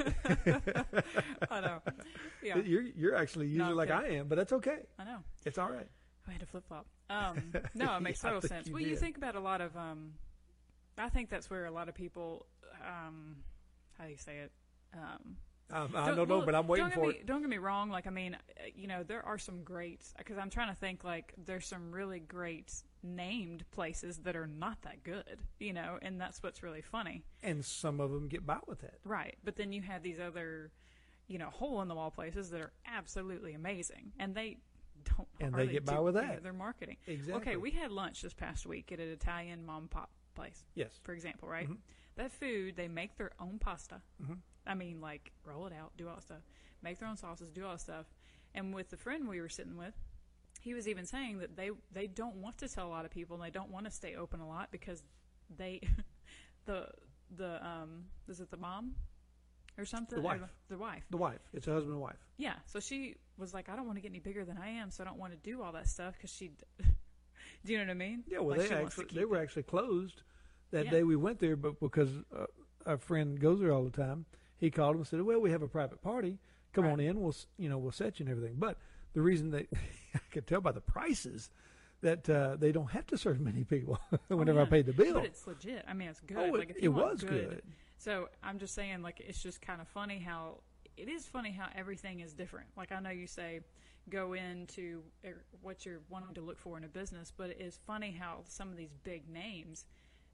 I know. Yeah. You're you're actually usually No, like okay. I am, but that's okay. I know. It's all right. I had to flip flop. Um, no, it makes Yeah, I total think sense. you Well, you did. think about a lot of. Um, I think that's where a lot of people. Um, how do you say it? Um, Um, I don't know, but I'm waiting don't get for me, it. Don't get me wrong. Like, I mean, uh, you know, there are some great. Because I'm trying to think. Like, there's some really great named places that are not that good. You know, and that's what's really funny. And some of them get by with that. Right. But then you have these other, you know, hole in the wall places that are absolutely amazing, and they don't. And they hardly get by do with any that. of their marketing. Exactly. Okay, we had lunch this past week at an Italian mom and pop place. Yes. For example, right? Mhm. That food, they make their own pasta. Mhm. I mean, like, roll it out, do all that stuff, make their own sauces, do all that stuff. And with the friend we were sitting with, he was even saying that they they don't want to tell a lot of people, and they don't want to stay open a lot because they, the the um, is it the mom or something? The Or wife. The wife. The wife. It's a husband and wife. Yeah. So she was like, I don't want to get any bigger than I am, so I don't want to do all that stuff because she. Do you know what I mean? Yeah, well, Like, she they wants to actually keep they were it. actually closed that Yeah. day we went there, but because uh, our friend goes there all the time, he called and said, "Well, we have a private party. Come on in. We'll s- you know we'll set you and everything." But the reason they I could tell by the prices that uh, they don't have to serve many people whenever Oh, I yeah. paid the bill. But it's legit. I mean, it's good. Oh, it- like, if it you want was good. So I'm just saying, like, it's just kind of funny how it is funny how everything is different. Like, I know you say go into uh, what you're wanting to look for in a business, but it is funny how some of these big names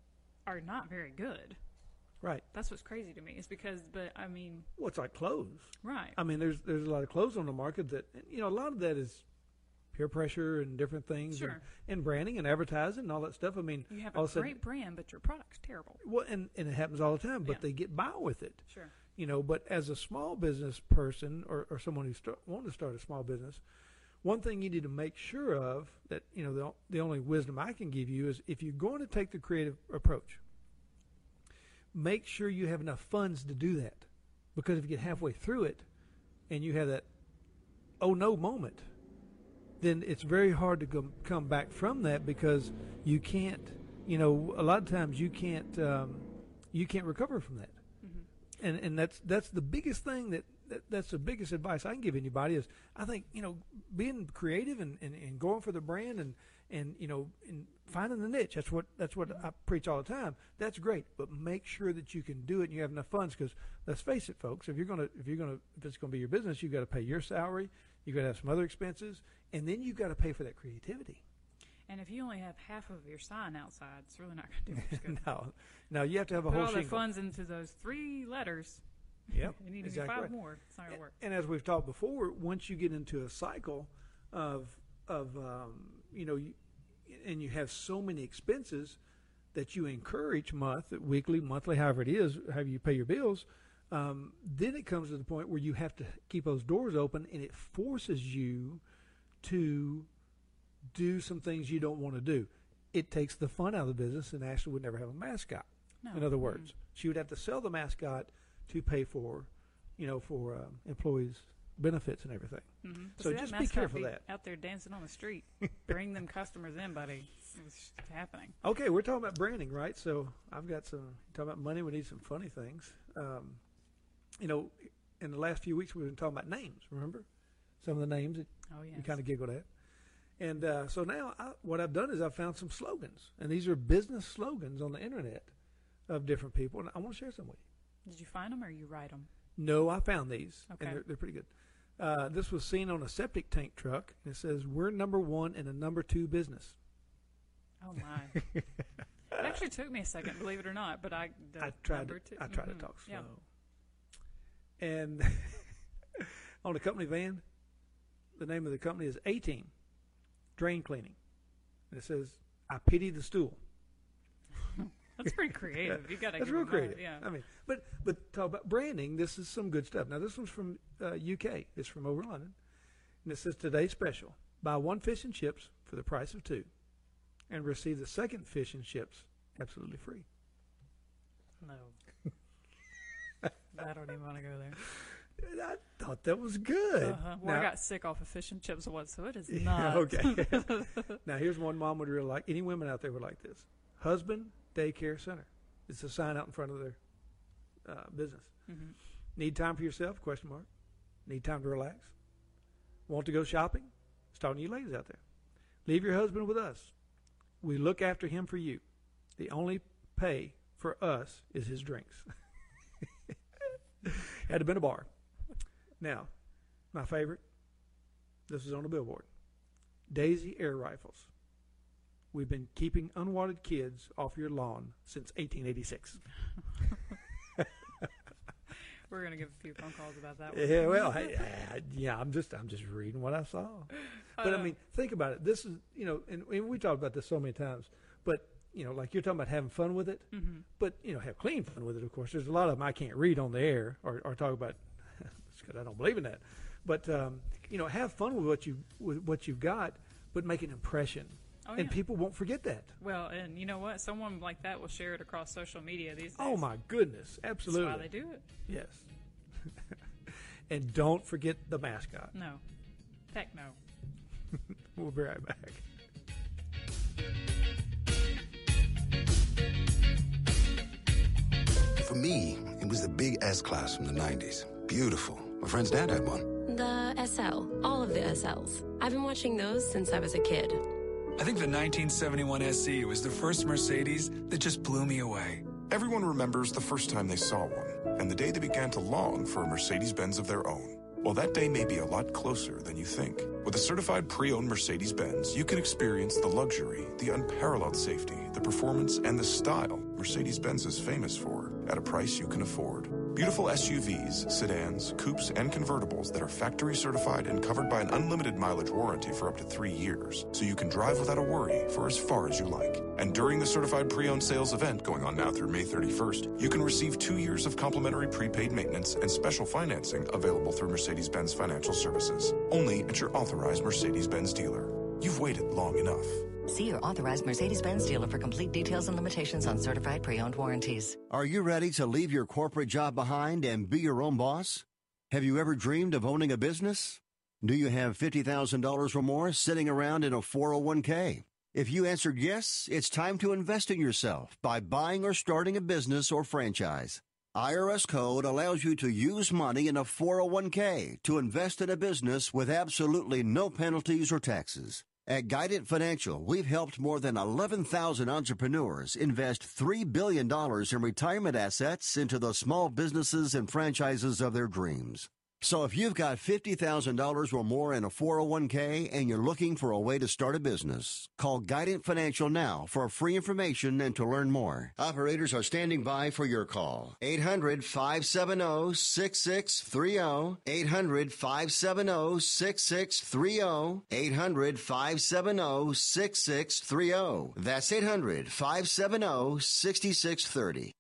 are not very good. Right. That's what's crazy to me. Is because, but I mean, Well, it's like clothes. right. I mean, there's there's a lot of clothes on the market that and, you know a lot of that is peer pressure and different things, Sure. and, and branding and advertising and all that stuff. I mean, You have all a of a sudden, great brand, but your product's terrible. well, and, and it happens all the time, but Yeah. they get by with it. Sure. You know, but as a small business person or, or someone who's start, wanting to start a small business, one thing you need to make sure of that, you know, the, the only wisdom I can give you is if you're going to take the creative approach, make sure you have enough funds to do that. Because if you get halfway through it and you have that oh no moment, then it's very hard to come, come back from that because you can't, you know, a lot of times you can't, um, you can't recover from that. Mm-hmm. And and that's that's the biggest thing that, that that's the biggest advice I can give anybody is I think, you know, being creative and, and, and going for the brand and, and you know and finding the niche. That's what that's what I preach all the time. That's great, but make sure that you can do it and you have enough funds. Because let's face it, folks, if you're gonna if you're gonna if it's gonna be your business, you've got to pay your salary. You've got to have some other expenses, and then you've got to pay for that creativity. And if you only have half of your sign outside, it's really not going to do much good. no, no, you have to have a Put whole all the shingle. funds into those three letters. Yep, You need to exactly be five right. more. It's not going to work. And as we've talked before, once you get into a cycle of of um, you know, you, and you have so many expenses that you incur each month, weekly, monthly, however it is, however you pay your bills, um, then it comes to the point where you have to keep those doors open, and it forces you to do some things you don't want to do. It takes the fun out of the business, and Ashley would never have a mascot. No. In other Mm. words, she would have to sell the mascot to pay for, you know, for uh, employees' benefits and everything. Mm-hmm. So See, that just be mascot careful of that. Out there dancing on the street. Bring them customers in, buddy. It's, it's happening. Okay, we're talking about branding, right? So I've got some, talking about money, we need some funny things. Um, you know, in the last few weeks we've been talking about names, remember? Some of the names that Oh, yes. you kind of giggled at. And uh, so now I, what I've done is I've found some slogans. And these are business slogans on the internet of different people. And I want to share some with you. Did you find them or you write them? No, I found these, Okay. and they're, they're pretty good. Uh, this was seen on a septic tank truck, and it says, "We're number one and a number two business." Oh, my. It actually took me a second, believe it or not, but I, the I tried. number To, two, I tried mhm, to talk slow. Yeah. And on the company van, the name of the company is A-Team Drain Cleaning, and it says, "I pity the stool." That's pretty creative. You got to That's give real them that, creative. Yeah. I mean, but but talk about branding. This is some good stuff. Now, this one's from uh, U K. It's from over London, and it says today's special: buy one fish and chips for the price of two, and receive the second fish and chips absolutely free. No. I don't even want to go there. I thought that was good. Uh-huh. Well, now, I got sick off of fish and chips once, so it is yeah, not. Okay. Now, here's one mom would really like. Any women out there would like this. Husband Daycare Center. It's a sign out in front of their uh, business. Mm-hmm. Need time for yourself? Question mark. Need time to relax? Want to go shopping? It's talking to you ladies out there. Leave your husband with us. We look after him for you. The only pay for us is his drinks. Had to been a bar. Now, my favorite. This is on the billboard. Daisy Air Rifles. We've been keeping unwanted kids off your lawn since eighteen eighty-six. We're gonna give a few phone calls about that one. Yeah, well, I, I, yeah, I'm just, I'm just reading what I saw. But Uh, I mean, think about it. This is, you know, and, and we talked about this so many times. But you know, like you're talking about having fun with it. Mm-hmm. But you know, have clean fun with it. Of course, there's a lot of them I can't read on the air or, or talk about. It's because I don't believe in that. But um, you know, have fun with what you with what you've got, but make an impression. Oh, and yeah. people won't forget that. Well, and you know what? Someone like that will share it across social media these days. Oh my goodness, absolutely. That's why they do it. Yes. And don't forget the mascot. No. Heck no. We'll be right back. For me, it was the big S-Class from the nineties. Beautiful. My friend's dad had one. The S L. All of the S Ls. I've been watching those since I was a kid. I think the nineteen seventy-one S C was the first Mercedes that just blew me away. Everyone remembers the first time they saw one, and the day they began to long for a Mercedes-Benz of their own. Well, that day may be a lot closer than you think. With a certified pre-owned Mercedes-Benz, you can experience the luxury, the unparalleled safety, the performance, and the style Mercedes-Benz is famous for at a price you can afford. Beautiful S U Vs, sedans, coupes, and convertibles that are factory certified and covered by an unlimited mileage warranty for up to three years, so you can drive without a worry for as far as you like. And during the certified pre-owned sales event going on now through May thirty-first, you can receive two years of complimentary prepaid maintenance and special financing available through Mercedes-Benz Financial Services. Only at your authorized Mercedes-Benz dealer. You've waited long enough. See your authorized Mercedes-Benz dealer for complete details and limitations on certified pre-owned warranties. Are you ready to leave your corporate job behind and be your own boss? Have you ever dreamed of owning a business? Do you have fifty thousand dollars or more sitting around in a four oh one k? If you answered yes, it's time to invest in yourself by buying or starting a business or franchise. I R S Code allows you to use money in a four oh one k to invest in a business with absolutely no penalties or taxes. At Guidant Financial, we've helped more than eleven thousand entrepreneurs invest three billion dollars in retirement assets into the small businesses and franchises of their dreams. So if you've got fifty thousand dollars or more in a four oh one k and you're looking for a way to start a business, call Guidant Financial now for free information and to learn more. Operators are standing by for your call. eight hundred, five seven zero, six six three zero. eight hundred, five seven zero, six six three zero. eight hundred, five seven zero, six six three zero. That's eight hundred, five seven zero, six six three zero.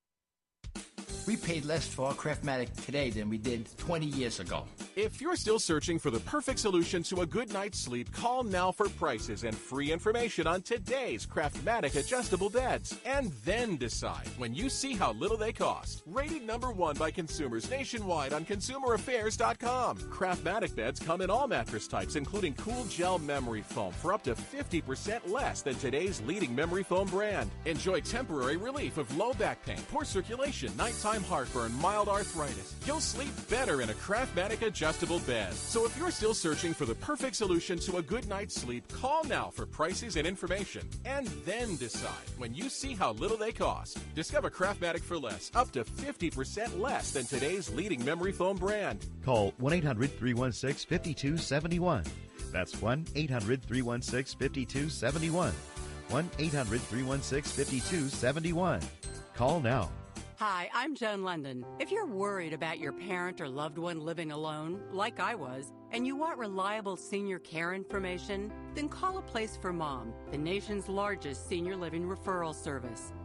We paid less for our Craftmatic today than we did twenty years ago. If you're still searching for the perfect solution to a good night's sleep, call now for prices and free information on today's Craftmatic adjustable beds. And then decide when you see how little they cost. Rated number one by consumers nationwide on consumer affairs dot com. Craftmatic beds come in all mattress types, including cool gel memory foam for up to fifty percent less than today's leading memory foam brand. Enjoy temporary relief of low back pain, poor circulation, nighttime heartburn, mild arthritis. You'll sleep better in a Craftmatic adjustable bed. So if you're still searching for the perfect solution to a good night's sleep, call now for prices and information. And then decide when you see how little they cost. Discover Craftmatic for less, up to fifty percent less than today's leading memory foam brand. Call one eight hundred, three one six, five two seven one. That's one eight hundred, three one six, five two seven one. one eight hundred, three one six, five two seven one. Call now. Hi, I'm Joan London. If you're worried about your parent or loved one living alone, like I was, and you want reliable senior care information, then call A Place for Mom, the nation's largest senior living referral service.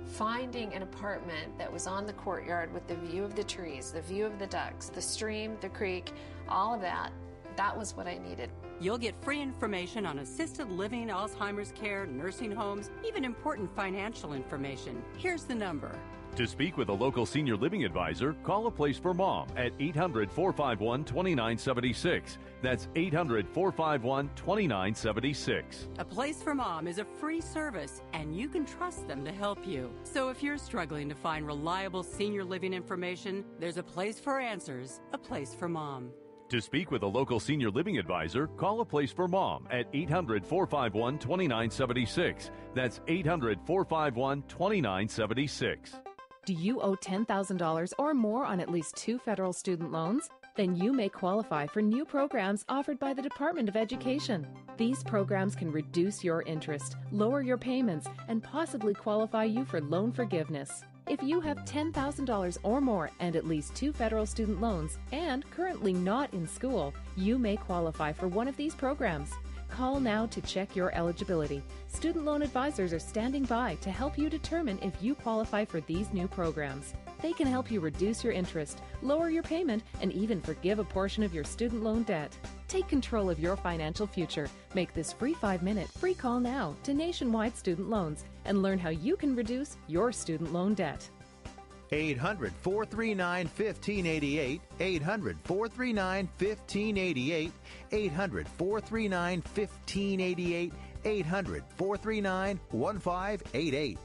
finding an apartment that was on the courtyard with the view of the trees, the view of the ducks, the stream, the creek, all of that, that was what I needed. You'll get free information on assisted living, Alzheimer's care, nursing homes, even important financial information. Here's the number. To speak with a local senior living advisor, call A Place for Mom at eight hundred, four five one, two nine seven six. That's eight hundred, four five one, two nine seven six. A Place for Mom is a free service, and you can trust them to help you. So if you're struggling to find reliable senior living information, there's a place for answers, A Place for Mom. To speak with a local senior living advisor, call A Place for Mom at eight hundred, four five one, two nine seven six. That's eight hundred, four five one, two nine seven six. Do you owe ten thousand dollars or more on at least two federal student loans? Then you may qualify for new programs offered by the Department of Education. These programs can reduce your interest, lower your payments, and possibly qualify you for loan forgiveness. If you have ten thousand dollars or more and at least two federal student loans and currently not in school, you may qualify for one of these programs. Call now to check your eligibility. Student loan advisors are standing by to help you determine if you qualify for these new programs. They can help you reduce your interest, lower your payment, and even forgive a portion of your student loan debt. Take control of your financial future. Make this free five-minute free call now to Nationwide Student Loans and learn how you can reduce your student loan debt. eight hundred, four three nine, one five eight eight, eight hundred, four three nine, one five eight eight, eight hundred, four three nine, one five eight eight, eight hundred, four three nine, one five eight eight.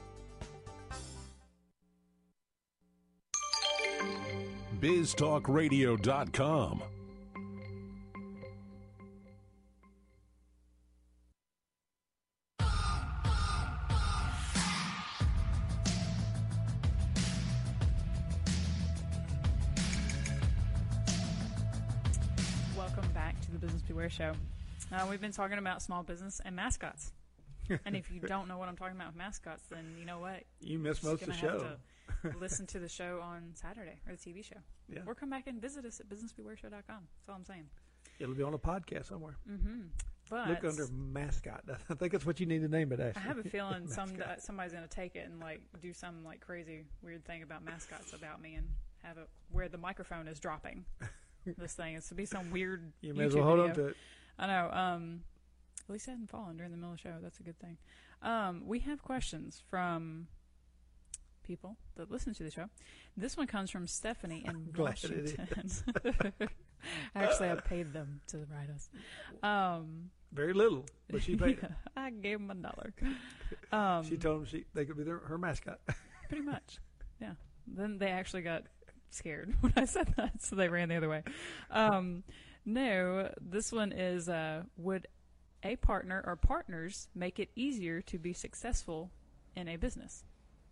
biz talk radio dot com. Welcome back to the Business Beware Show. Uh, we've been talking about small business and mascots. And if you don't know what I'm talking about with mascots, then you know what? You missed most of the show. Have to listen to the show on Saturday, or the T V show. Yeah. Or come back and visit us at business beware show dot com. That's all I'm saying. It'll be on a podcast somewhere. Mm-hmm. But look under mascot. I think that's what you need to name it, actually. I have a feeling some somebody's going to take it and like do some like crazy weird thing about mascots about me and have it where the microphone is dropping. This thing is to be some weird. You may YouTube as well hold video. on to it. I know. Um, at least I hadn't fallen during the middle of the show. That's a good thing. Um, we have questions from people that listen to the show. This one comes from Stephanie in Washington. Actually, I paid them to write us. Um, Very little, but she paid them. I gave them a dollar. Um, she told them she, they could be their, her mascot. Pretty much, yeah. Then they actually got scared when I said that, so they ran the other way. Um, no, this one is, uh, would a partner or partners make it easier to be successful in a business?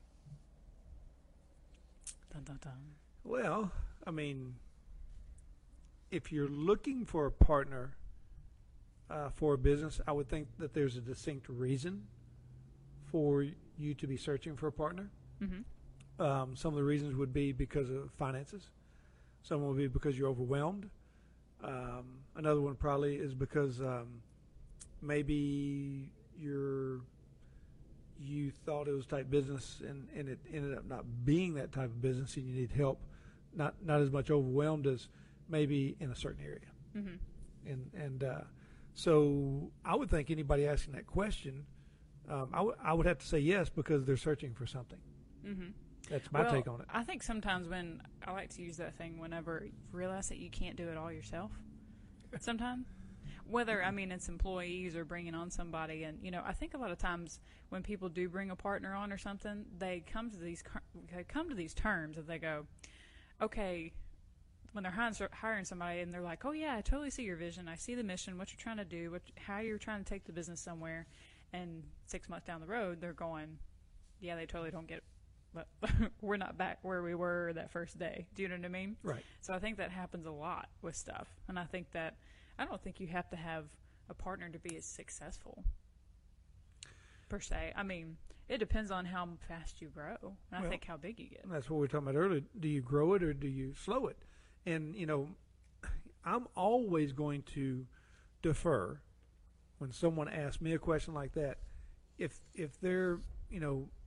Dun, dun, dun. Well, I mean, if you're looking for a partner uh, for a business, I would think that there's a distinct reason for you to be searching for a partner. Mm-hmm. Um, some of the reasons would be because of finances. Some would be because you're overwhelmed. Um, another one probably is because um, maybe you're you thought it was type business and, and it ended up not being that type of business, and you need help. Not not as much overwhelmed as maybe in a certain area. Mm-hmm. And and uh, so I would think anybody asking that question, um, I, w- I would have to say yes because they're searching for something. Mm-hmm. That's my well, take on it. I think sometimes when I like to use that thing whenever you realize that you can't do it all yourself. Sometimes, whether I mean it's employees or bringing on somebody, and you know, I think a lot of times when people do bring a partner on or something, they come to these they come to these terms and they go, okay. When they're hiring somebody and they're like, oh yeah, I totally see your vision, I see the mission, what you're trying to do, what how you're trying to take the business somewhere, and six months down the road, they're going, yeah, they totally don't get it. But we're not back where we were that first day. Do you know what I mean? Right. So I think that happens a lot with stuff. And I think that, I don't think you have to have a partner to be as successful, per se. I mean, it depends on how fast you grow. And well, I think how big you get. That's what we were talking about earlier. Do you grow it or do you slow it? And, you know, I'm always going to defer when someone asks me a question like that. If if they're, you know,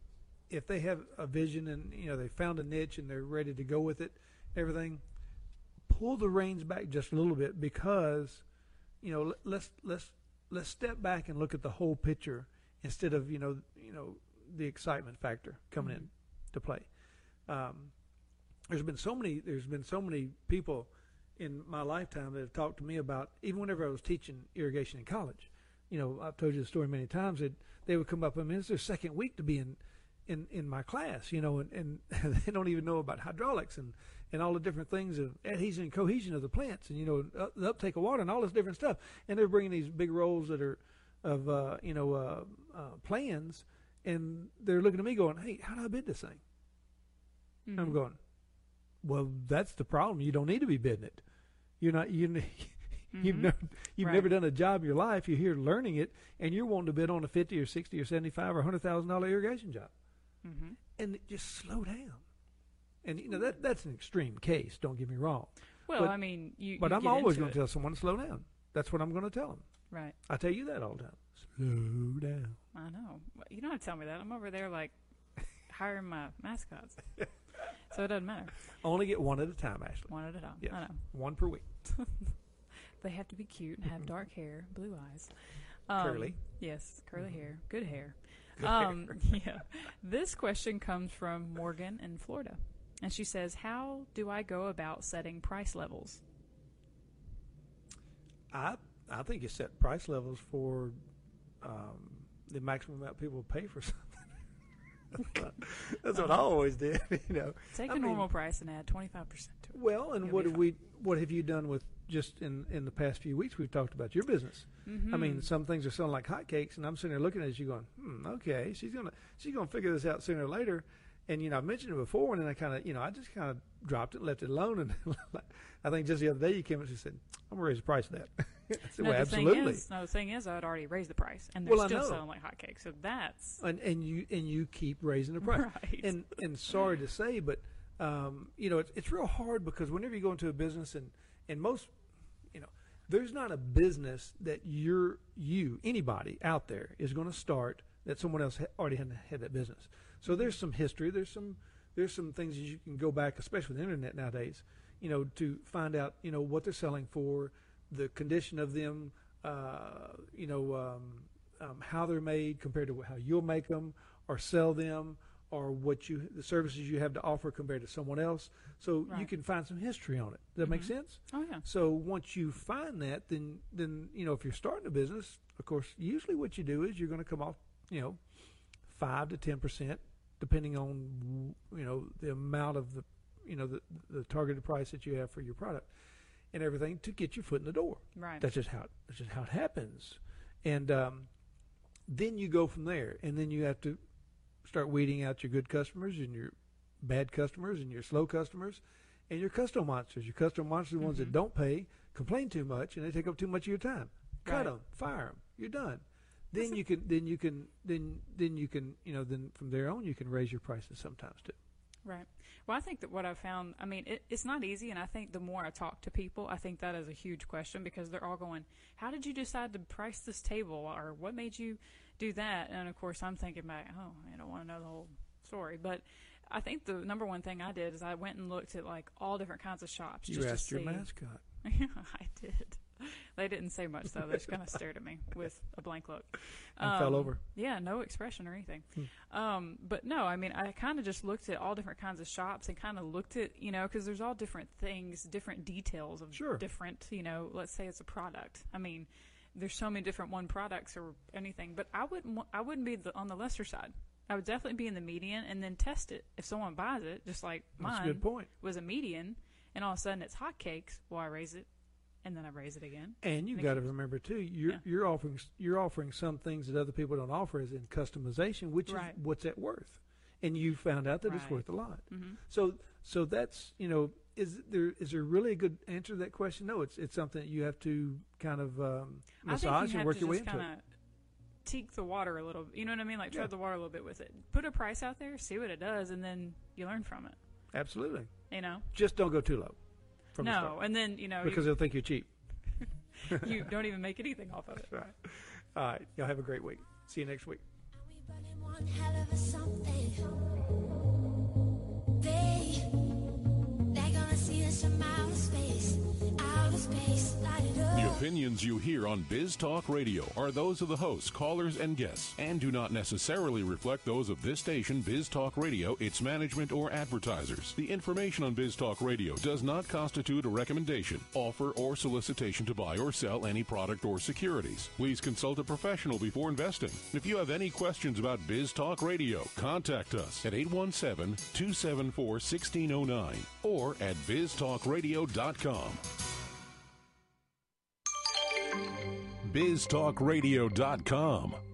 if they have a vision and, you know, they found a niche and they're ready to go with it, everything, pull the reins back just a little bit because, you know, let's let's let's step back and look at the whole picture instead of, you know, you know, the excitement factor coming mm-hmm. in to play. Um, there's been so many there's been so many people in my lifetime that have talked to me about, even whenever I was teaching irrigation in college. You know, I've told you the story many times that they would come up and I mean, it's their second week to be in, in, in my class, you know, and, and they don't even know about hydraulics and, and all the different things of adhesion and cohesion of the plants and, you know, uh, the uptake of water and all this different stuff. And they're bringing these big rolls that are of, uh, you know, uh, uh, plans, and they're looking at me going, hey, how do I bid this thing? Mm-hmm. And I'm going, well, that's the problem. You don't need to be bidding it. You're not, you mm-hmm. You've never, you've right. never done a job in your life. You're here learning it, and you're wanting to bid on a fifty or sixty or seventy-five or hundred thousand dollar irrigation job, mm-hmm. and just slow down. And you know that that's an extreme case. Don't get me wrong. Well, but, I mean, you. But you I'm get always going to tell someone to slow down. That's what I'm going to tell them. Right. I tell you that all the time. Slow down. I know. You don't have to tell me that. I'm over there like hiring my mascots, so it doesn't matter. Only get one at a time, Ashley. One at a time. Yes. I know. One per week. They have to be cute and have dark hair, blue eyes. Um, curly. Yes, curly mm-hmm. hair. Good hair. Good um, hair. yeah. This question comes from Morgan in Florida. And she says, how do I go about setting price levels? I I think you set price levels for um, the maximum amount people pay for something. That's what I always did, you know. Take I a mean, normal price and add twenty-five percent to it. Well, and You'll what be have fine. we? What have you done with just in, in the past few weeks? We've talked about your business. Mm-hmm. I mean, some things are selling like hotcakes, and I'm sitting there looking at you, going, "Hmm, okay, she's gonna she's gonna figure this out sooner or later." And you know, I mentioned it before, and then I kind of, you know, I just kind of dropped it, and left it alone, and I think just the other day you came and she said, "I'm gonna raise the price of that." I said, no, well, the absolutely. Thing is, no, the thing is, I'd already raised the price, and they're well, still I know. selling like hotcakes. So that's and and you and you keep raising the price. Right. And and sorry to say, but um, you know, it's it's real hard because whenever you go into a business, and and most, you know, there's not a business that you're you anybody out there is going to start that someone else ha- already had had that business. So there's some history. There's some there's some things that you can go back, especially with the internet nowadays, you know, to find out, you know, what they're selling for, the condition of them, uh, you know, um, um, how they're made compared to how you'll make them or sell them, or what you the services you have to offer compared to someone else. So Right. you can find some history on it. Does that Mhm. make sense? Oh, yeah. So once you find that, then then you know, if you're starting a business, of course, usually what you do is you're going to come off, you know, five to ten percent, depending on, you know, the amount of the, you know, the the targeted price that you have for your product and everything to get your foot in the door. Right. That's just how it, that's just how it happens. And um, then you go from there, and then you have to start weeding out your good customers and your bad customers and your slow customers and your custom monsters. Your custom monsters are the ones Mm-hmm. that don't pay, complain too much, and they take up too much of your time. Cut Right. them, fire them. You're done. Then you can, then you can, then then you can, you know, then from there on you can raise your prices sometimes too. Right. Well, I think that what I've found, I mean, it, it's not easy, and I think the more I talk to people, I think that is a huge question because they're all going, how did you decide to price this table, or what made you do that? And, of course, I'm thinking back, oh, I don't want to know the whole story. But I think the number one thing I did is I went and looked at, like, all different kinds of shops. You just asked to your see. mascot. Yeah, I did. They didn't say much, though. They just kind of stared at me with a blank look. And fell over. Yeah, no expression or anything. Hmm. Um, but no, I mean, I kind of just looked at all different kinds of shops and kind of looked at, you know, because there's all different things, different details of Sure. different, you know, let's say it's a product. I mean, there's so many different one products or anything, but I wouldn't, wa- I wouldn't be the, on the lesser side. I would definitely be in the median and then test it. If someone buys it, just like That's a mine good point. was a median, and all of a sudden it's hotcakes, well, I raise it, and then I raise it again. And you've Make got to it- remember too, you're Yeah. you're offering you're offering some things that other people don't offer, as in customization, which Right. is what's it worth, and you found out that it's Right. worth a lot. Mhm. So so that's, you know, is there is there really a good answer to that question? No, it's it's something that you have to kind of um, I think massage you and have work to your way just into it. kind of teak the water a little. You know what I mean? Like tread Yeah. the water a little bit with it. Put a price out there, see what it does, and then you learn from it. Absolutely. You know? Just don't go too low. From the No, start. and then you know because you, they'll think you're cheap. you don't even make anything off of it. Right. All right. Y'all have a great week. See you next week. The opinions you hear on Biz Talk Radio are those of the hosts, callers, and guests, and do not necessarily reflect those of this station, Biz Talk Radio, its management, or advertisers. The information on Biz Talk Radio does not constitute a recommendation, offer, or solicitation to buy or sell any product or securities. Please consult a professional before investing. If you have any questions about Biz Talk Radio, contact us at eight one seven, two seven four, one six zero nine or at biz talk radio dot com. biz talk radio dot com.